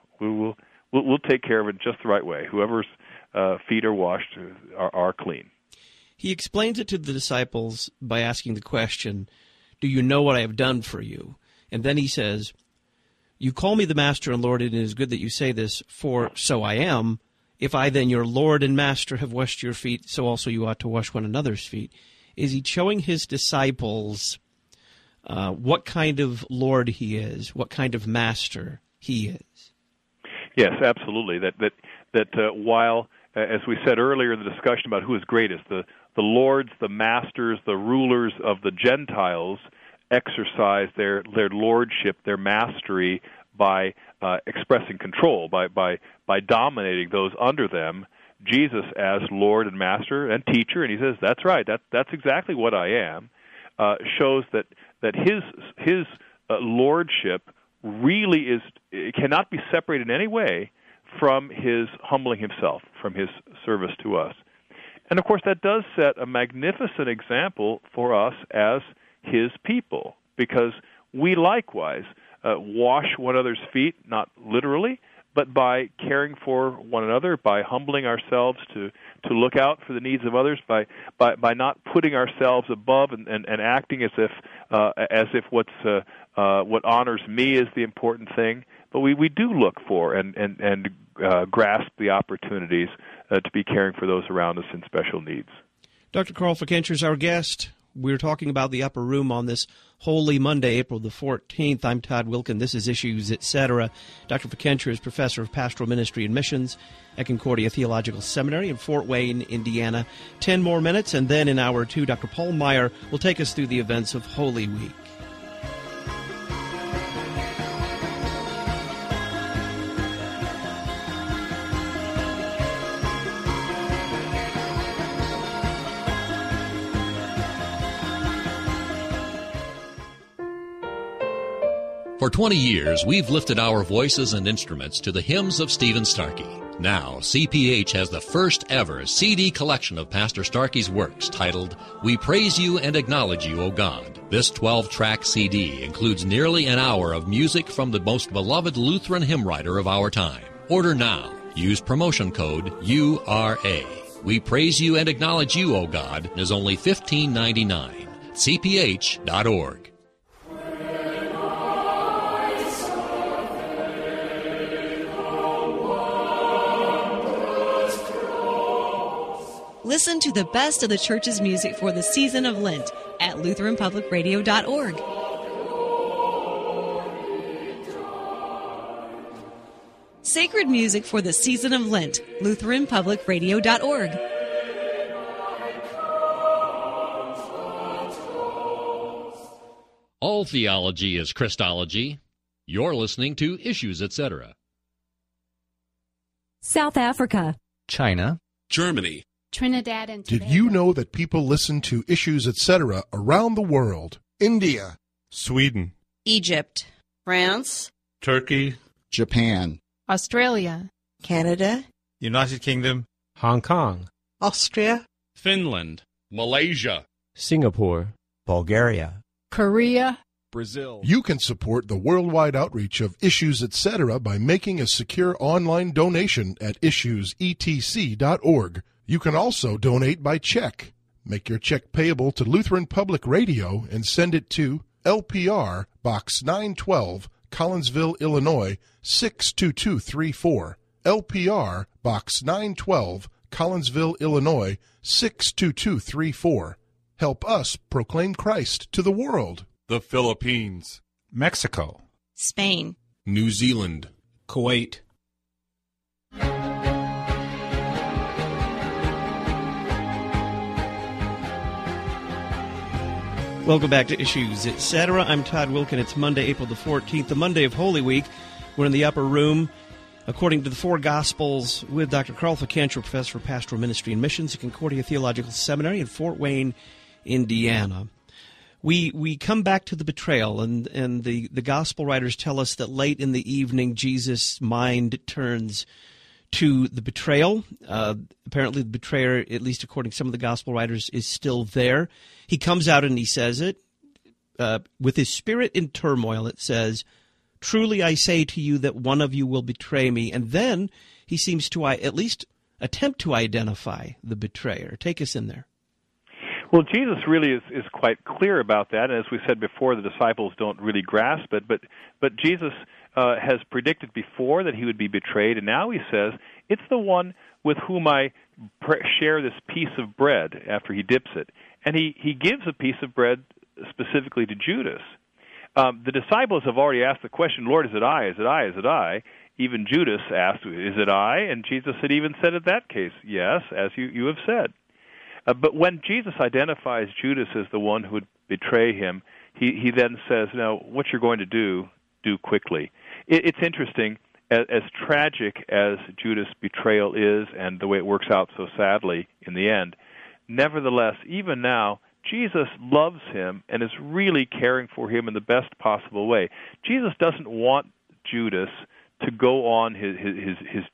we'll take care of it just the right way. Whoever's feet are washed are clean. He explains it to the disciples by asking the question, do you know what I have done for you? And then he says, you call me the Master and Lord, and it is good that you say this, for so I am. If I then, your Lord and Master, have washed your feet, so also you ought to wash one another's feet. Is he showing his disciples what kind of Lord he is, what kind of Master he is? Yes, absolutely. That while, as we said earlier in the discussion about who is greatest, the lords, the masters, the rulers of the Gentiles exercise their lordship, their mastery, by expressing control, by dominating those under them. Jesus, as Lord and Master and Teacher, and he says, that's right, that's exactly what I am, shows that his lordship really cannot be separated in any way from his humbling himself, from his service to us. And of course that does set a magnificent example for us as his people, because we likewise wash one another's feet, not literally, but by caring for one another, by humbling ourselves to look out for the needs of others, by not putting ourselves above and acting as if what honors me is the important thing. But we do look for and grasp the opportunities to be caring for those around us in special needs. Dr. Carl Fickenscher is our guest. We're talking about the Upper Room on this Holy Monday, April the 14th. I'm Todd Wilkin. This is Issues, Etc. Dr. Fickenscher is Professor of Pastoral Ministry and Missions at Concordia Theological Seminary in Fort Wayne, Indiana. 10 more minutes, and then in Hour 2, Dr. Paul Meier will take us through the events of Holy Week. For 20 years, we've lifted our voices and instruments to the hymns of Stephen Starkey. Now, CPH has the first ever CD collection of Pastor Starkey's works titled, We Praise You and Acknowledge You, O God. This 12-track CD includes nearly an hour of music from the most beloved Lutheran hymn writer of our time. Order now. Use promotion code URA. We Praise You and Acknowledge You, O God is only $15.99. CPH.org. Listen to the best of the church's music for the season of Lent at LutheranPublicRadio.org. Sacred music for the season of Lent, LutheranPublicRadio.org. All theology is Christology. You're listening to Issues, Etc. South Africa, China, Germany. Trinidad and Tobago. Did you know that people listen to Issues Etc. around the world? India, Sweden, Egypt, France, Turkey, Japan, Australia, Canada, United Kingdom, Hong Kong, Austria, Finland, Malaysia, Singapore, Bulgaria, Korea, Brazil. You can support the worldwide outreach of Issues Etc. by making a secure online donation at issuesetc.org. You can also donate by check. Make your check payable to Lutheran Public Radio and send it to LPR Box 912, Collinsville, Illinois 62234. LPR Box 912, Collinsville, Illinois 62234. Help us proclaim Christ to the world. The Philippines, Mexico, Spain, New Zealand, Kuwait. Welcome back to Issues Etc. I'm Todd Wilkin. It's Monday, April the 14th, the Monday of Holy Week. We're in the upper room, according to the four Gospels, with Dr. Carl Ficantra, Professor of Pastoral Ministry and Missions at Concordia Theological Seminary in Fort Wayne, Indiana. We come back to the betrayal, and the Gospel writers tell us that late in the evening, Jesus' mind turns to the betrayal. Apparently the betrayer, at least according to some of the Gospel writers, is still there. He comes out and he says it. With his spirit in turmoil, it says, "Truly I say to you that one of you will betray me." And then he seems to at least attempt to identify the betrayer. Take us in there. Well, Jesus really is quite clear about that. And as we said before, the disciples don't really grasp it. But Jesus has predicted before that he would be betrayed, and now he says, it's the one with whom I share this piece of bread after he dips it. And he gives a piece of bread specifically to Judas. The disciples have already asked the question, Lord, is it I? Is it I? Is it I? Even Judas asked, is it I? And Jesus had even said in that case, yes, as you have said. But when Jesus identifies Judas as the one who would betray him, he then says, now, what you're going to do quickly. It's interesting, as tragic as Judas' betrayal is and the way it works out so sadly in the end, nevertheless, even now, Jesus loves him and is really caring for him in the best possible way. Jesus doesn't want Judas to go on his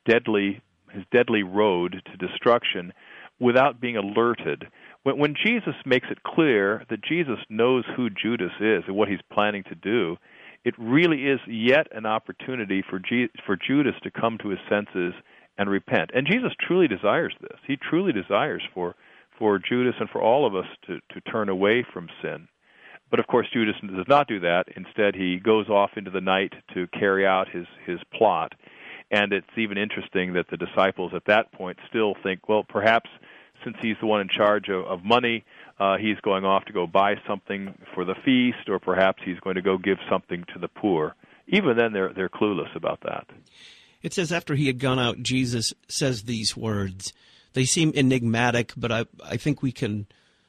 deadly road to destruction without being alerted. When Jesus makes it clear that Jesus knows who Judas is and what he's planning to do, it really is yet an opportunity for Judas to come to his senses and repent. And Jesus truly desires this. He truly desires for Judas and for all of us to turn away from sin. But of course, Judas does not do that. Instead, he goes off into the night to carry out his plot. And it's even interesting that the disciples at that point still think, well, perhaps since he's the one in charge of money, he's going off to go buy something for the feast, or perhaps he's going to go give something to the poor. Even then, they're clueless about that. It says after he had gone out, Jesus says these words. They seem enigmatic, but I think we can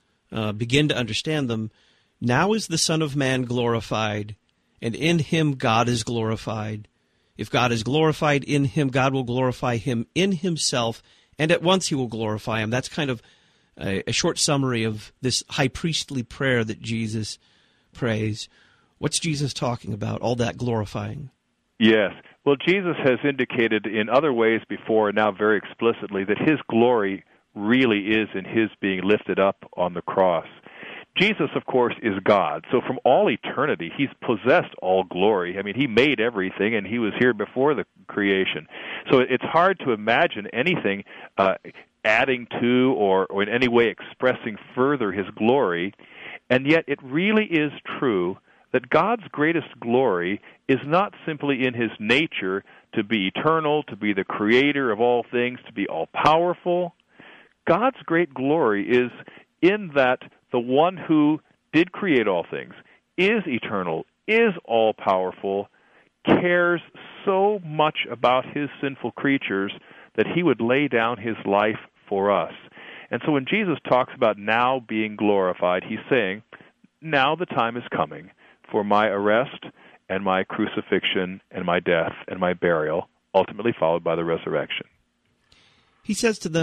begin to understand them. Now is the Son of Man glorified, and in him God is glorified. If God is glorified in him, God will glorify him in himself, and at once he will glorify him. That's kind of a short summary of this high priestly prayer that Jesus prays. What's Jesus talking about, all that glorifying? Yes. Well, Jesus has indicated in other ways before, and now very explicitly, that his glory really is in his being lifted up on the cross. Jesus, of course, is God. So from all eternity, he's possessed all glory. I mean, he made everything, and he was here before the creation. So it's hard to imagine anything adding to or in any way expressing further his glory. And yet it really is true that God's greatest glory is not simply in his nature to be eternal, to be the creator of all things, to be all-powerful. God's great glory is in that the one who did create all things, is eternal, is all-powerful, cares so much about his sinful creatures that he would lay down his life for us. And so when Jesus talks about now being glorified, he's saying, now the time is coming for my arrest and my crucifixion and my death and my burial, ultimately followed by the resurrection. He says to them,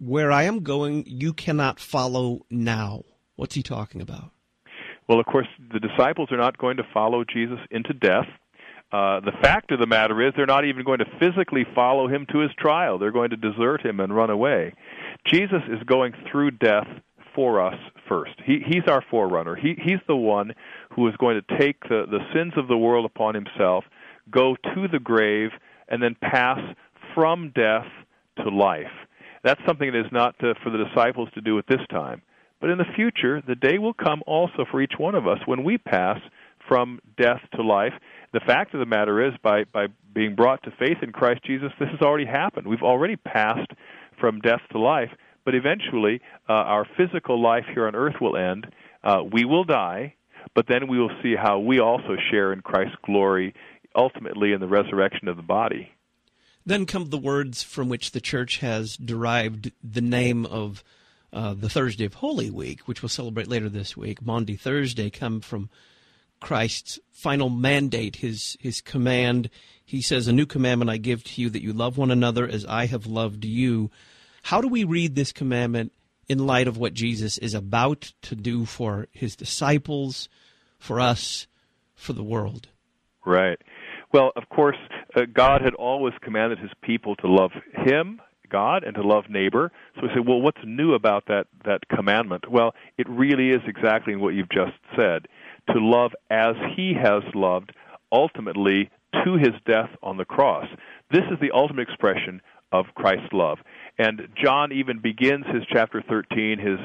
where I am going, you cannot follow now. What's he talking about? Well, of course, the disciples are not going to follow Jesus into death. The fact of the matter is they're not even going to physically follow him to his trial. They're going to desert him and run away. Jesus is going through death for us first. He's our forerunner. He's the one who is going to take the sins of the world upon himself, go to the grave, and then pass from death to life. That's something that is not for the disciples to do at this time. But in the future, the day will come also for each one of us when we pass from death to life. The fact of the matter is, by being brought to faith in Christ Jesus, this has already happened. We've already passed from death to life, but eventually our physical life here on earth will end. We will die, but then we will see how we also share in Christ's glory, ultimately in the resurrection of the body. Then come the words from which the church has derived the name of the Thursday of Holy Week, which we'll celebrate later this week. Maundy Thursday come from Christ's final mandate, his command. He says, "A new commandment I give to you, that you love one another as I have loved you." How do we read this commandment in light of what Jesus is about to do for his disciples, for us, for the world? Right. Well, of course, God had always commanded his people to love him, God, and to love neighbor. So we say, well, what's new about that commandment? Well, it really is exactly what you've just said, to love as he has loved, ultimately to his death on the cross. This is the ultimate expression of Christ's love. And John even begins his chapter 13, his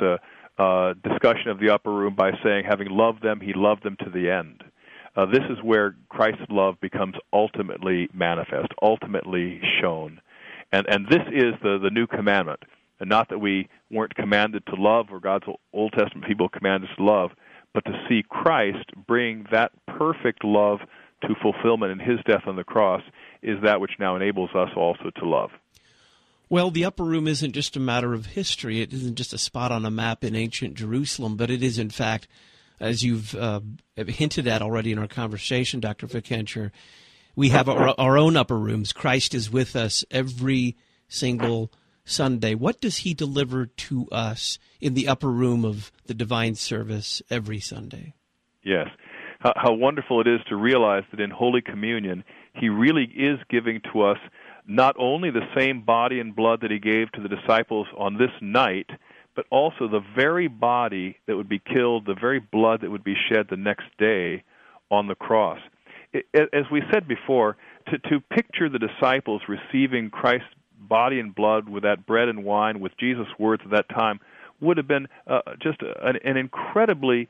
discussion of the upper room, by saying, having loved them, he loved them to the end. This is where Christ's love becomes ultimately manifest, ultimately shown. And this is the new commandment. And not that we weren't commanded to love, or God's Old Testament people commanded us to love, but to see Christ bring that perfect love to fulfillment in his death on the cross is that which now enables us also to love. Well, the upper room isn't just a matter of history. It isn't just a spot on a map in ancient Jerusalem, but it is, in fact, as you've hinted at already in our conversation, Dr. Fickenscher, we have our own upper rooms. Christ is with us every single Sunday. What does he deliver to us in the upper room of the divine service every Sunday? Yes. How wonderful it is to realize that in Holy Communion, he really is giving to us not only the same body and blood that he gave to the disciples on this night, but also the very body that would be killed, the very blood that would be shed the next day on the cross. As we said before, to picture the disciples receiving Christ's body and blood with that bread and wine, with Jesus' words at that time, would have been just an incredibly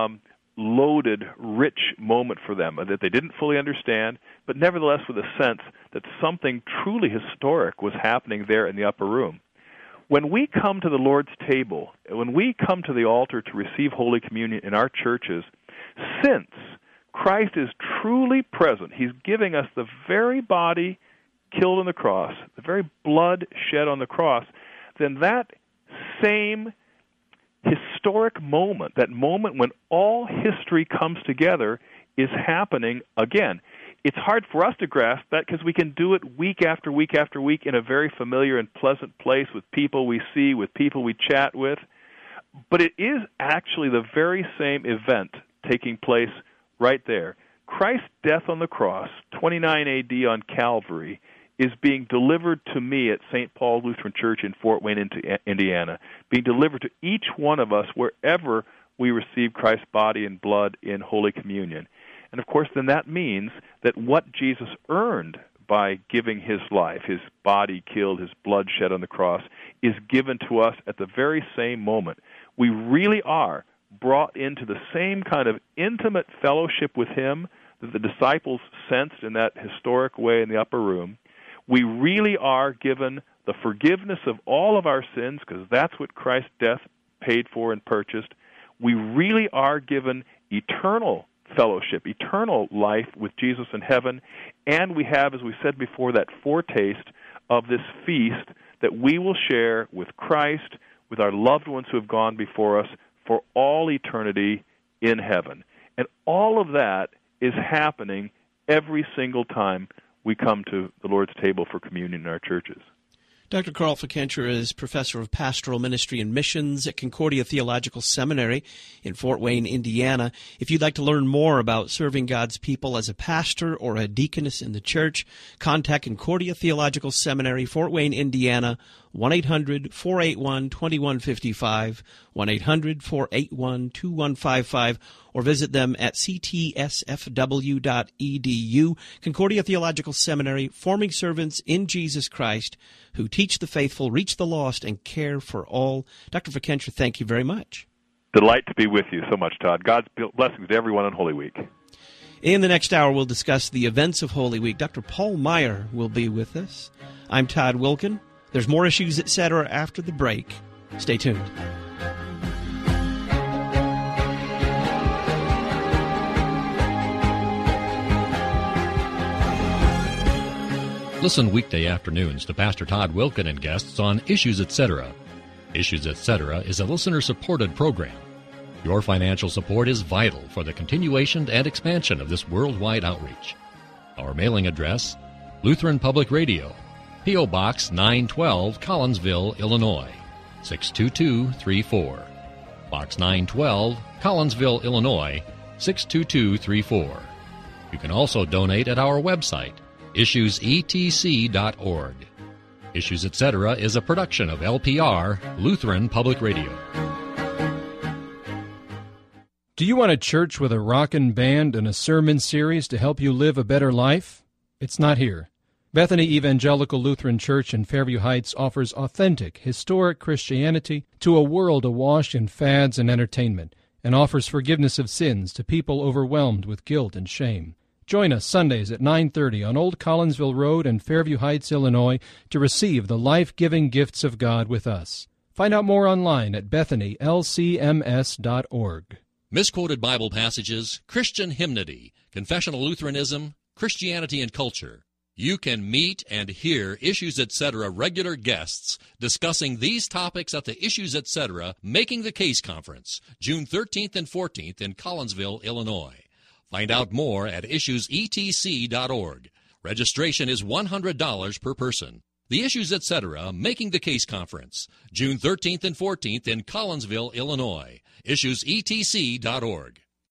loaded, rich moment for them that they didn't fully understand, but nevertheless with a sense that something truly historic was happening there in the upper room. When we come to the Lord's table, when we come to the altar to receive Holy Communion in our churches, since Christ is truly present, he's giving us the very body killed on the cross, the very blood shed on the cross, then that same historic moment, that moment when all history comes together, is happening again. It's hard for us to grasp that because we can do it week after week after week in a very familiar and pleasant place with people we see, with people we chat with. But it is actually the very same event taking place right there. Christ's death on the cross, 29 A.D. on Calvary, is being delivered to me at St. Paul Lutheran Church in Fort Wayne, Indiana, being delivered to each one of us wherever we receive Christ's body and blood in Holy Communion. And, of course, then that means that what Jesus earned by giving his life, his body killed, his blood shed on the cross, is given to us at the very same moment. We really are brought into the same kind of intimate fellowship with him that the disciples sensed in that historic way in the upper room. We really are given the forgiveness of all of our sins, because that's what Christ's death paid for and purchased. We really are given eternal fellowship, eternal life with Jesus in heaven, and we have, as we said before, that foretaste of this feast that we will share with Christ, with our loved ones who have gone before us, for all eternity in heaven. And all of that is happening every single time we come to the Lord's table for communion in our churches. Dr. Carl Fikentra is professor of pastoral ministry and missions at Concordia Theological Seminary in Fort Wayne, Indiana. If you'd like to learn more about serving God's people as a pastor or a deaconess in the church, contact Concordia Theological Seminary, Fort Wayne, Indiana, 1-800-481-2155, 1-800-481-2155, or visit them at ctsfw.edu. Concordia Theological Seminary, forming servants in Jesus Christ who teach the faithful, reach the lost, and care for all. Dr. Fikentra, thank you very much. Delight to be with you so much, Todd. God's blessings to everyone on Holy Week. In the next hour, we'll discuss the events of Holy Week. Dr. Paul Meyer will be with us. I'm Todd Wilkin. There's more Issues, Etc. after the break. Stay tuned. Listen weekday afternoons to Pastor Todd Wilkin and guests on Issues, Etc. Issues, Etc. is a listener-supported program. Your financial support is vital for the continuation and expansion of this worldwide outreach. Our mailing address, Lutheran Public Radio, P.O. Box 912, Collinsville, Illinois, 62234. Box 912, Collinsville, Illinois, 62234. You can also donate at our website, issuesetc.org. Issues, Etc. is a production of LPR, Lutheran Public Radio. Do you want a church with a rockin' band and a sermon series to help you live a better life? It's not here. Bethany Evangelical Lutheran Church in Fairview Heights offers authentic, historic Christianity to a world awash in fads and entertainment, and offers forgiveness of sins to people overwhelmed with guilt and shame. Join us Sundays at 9:30 on Old Collinsville Road in Fairview Heights, Illinois, to receive the life-giving gifts of God with us. Find out more online at bethanylcms.org. Misquoted Bible passages, Christian hymnody, confessional Lutheranism, Christianity and culture. You can meet and hear Issues, Etc. regular guests discussing these topics at the Issues, Etc. Making the Case Conference, June 13th and 14th in Collinsville, Illinois. Find out more at issuesetc.org. Registration is $100 per person. The Issues, Etc. Making the Case Conference, June 13th and 14th in Collinsville, Illinois. issuesetc.org.